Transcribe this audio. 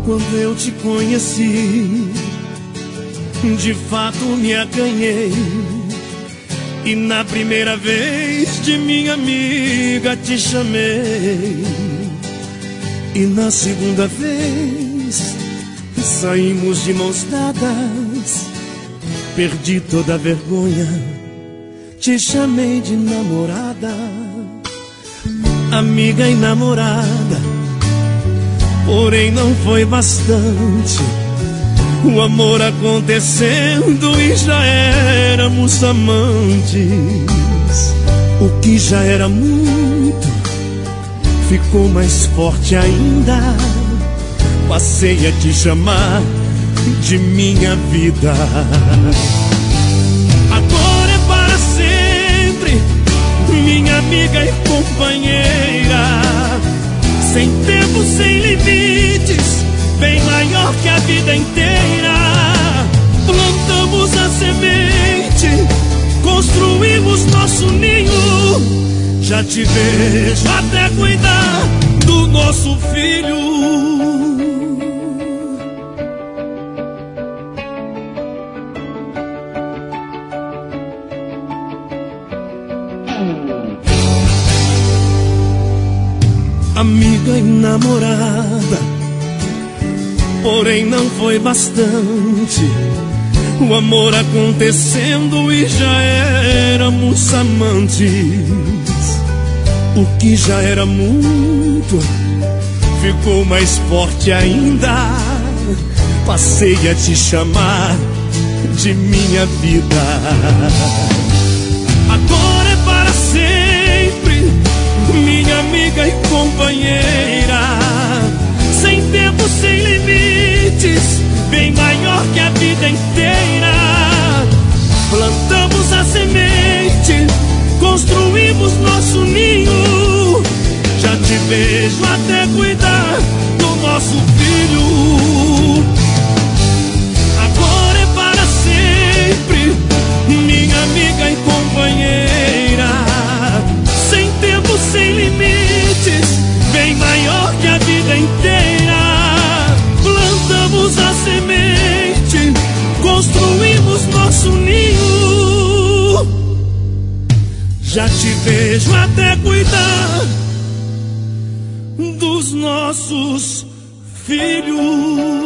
Quando eu te conheci, de fato me acanhei, e na primeira vez de minha amiga te chamei, e na segunda vez saímos de mãos dadas. Perdi toda a vergonha, te chamei de namorada, amiga e namorada. Porém não foi bastante, o amor acontecendo e já éramos amantes. O que já era muito ficou mais forte ainda. Passei a te chamar de minha vida. Agora é para sempre, minha amiga e companheira. Sem tempo, sem limites, bem maior que a vida inteira. Plantamos a semente, construímos nosso ninho. Já te vejo até cuidar do nosso filho. Amiga e namorada, porém não foi bastante, o amor acontecendo e já éramos amantes. O que já era muito ficou mais forte ainda. Passei a te chamar de minha vida. Agora é para sempre, minha amiga e companheira. Sem tempo, sem limites, bem maior que a vida inteira. Plantamos a semente, construímos nosso ninho. Já te vejo até cuidar do nosso filho. Agora é para sempre, minha amiga e companheira. Sem tempo, sem limites, bem maior que a vida inteira. Plantamos a semente, construímos nosso ninho. Já te vejo até cuidar dos nossos filhos.